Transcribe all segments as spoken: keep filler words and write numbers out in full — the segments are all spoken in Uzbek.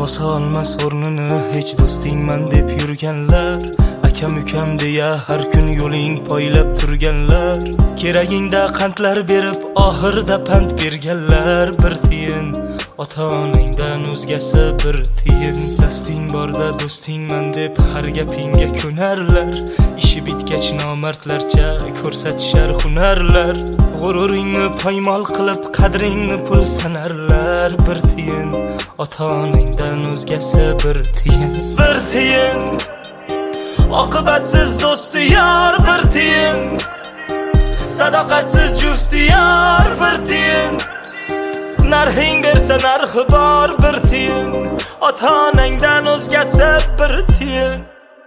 bosa olmas o'rnini hech do'stingman deb yurganlar, akam ukam deya har kun yo'ling poylab turganlar, keragingda qandlar berib oxirda pand berganlar. Bir tiyin ota-onangdan o'zgasi bir tiyin, dasting borda do'stingman deb har gapingga ko'narlar, ishi bitgach nomardlarcha ko'rsatishar hunarlar, g'ururingni poymol qilib qadringni pul sanarlar. Bir tiyin ota-onangdan o'zgasi bir tiyin, bir tiyin oqibatsiz do'sti yor, bir tiyin sadoqatsiz jufti yor, bir tiyin narxing bersa narxi bor, bir tiyin ota-onangdan o'zgasi bir tiyin.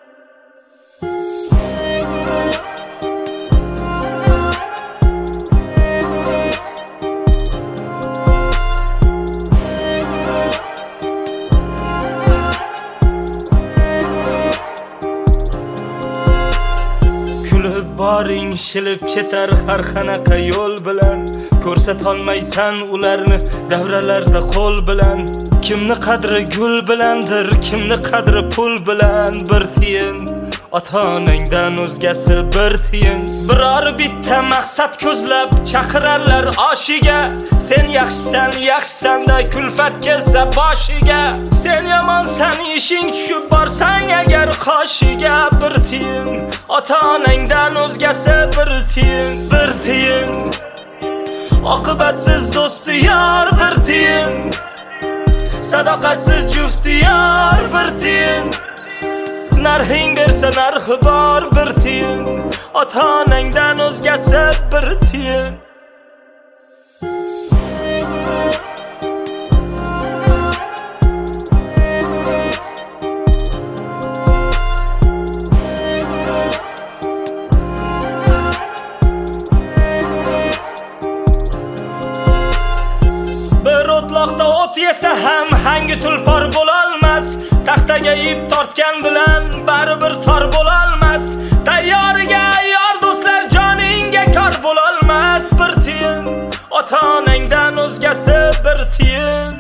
Boring shilib ketar har qanaqa yo'l bilan, ko'rsatolmaysan ularni davralarda qo'l bilan. Kimni qadri gul bilandir, kimni qadri pul bilan. Bir tiyin ota-onangdan o'zgasi bir tiyin, biror bitta maqsad ko'zlab chaqirarlar oshiga. Sen yaxshisan, yaxshisan-da kulfat kelsa boshiga, sen yomonsan ishing tushib borsang agar qoshiga. Bir tiyin ota-onangdan o'zgasi bir tiyin, bir tiyin oqibatsiz do'sti yor, bir tiyin sadoqatsiz jufti yor, bir tiyin narxing bersa narxi bor, bir tiyin ota-onangdan o'zgasi bir tiyin. O'tloqda o't yesa ham hangi tulpor bo'lolmas, taxtaga ip tortgan bilan baribir tor bo'lolmas, tayyoriga yor do'stlar joningga kor bo'lolmas. Bir tiyin ota-onangdan o'zgasi bir tiyin,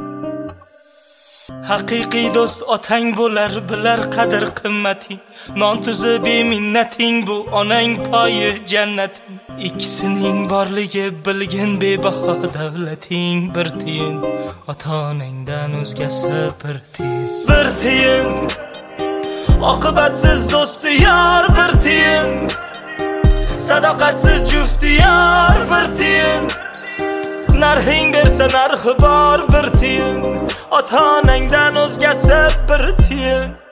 haqiqiy do'st otang bo'lar, bilar qadr qimmating, non tuzi beminnating, bu onang poyi jannating. Ikkisining borligi bilgin bebaho davlating. Bir tiyin ota-onangdan o'zgasi bir tiyin, bir tiyin oqibatsiz do'sti yor, bir tiyin sadoqatsiz jufti yor, bir tiyin narxing bersa narxi bor, bir tiyin ota-onangdan o'zgasi bir tiyin.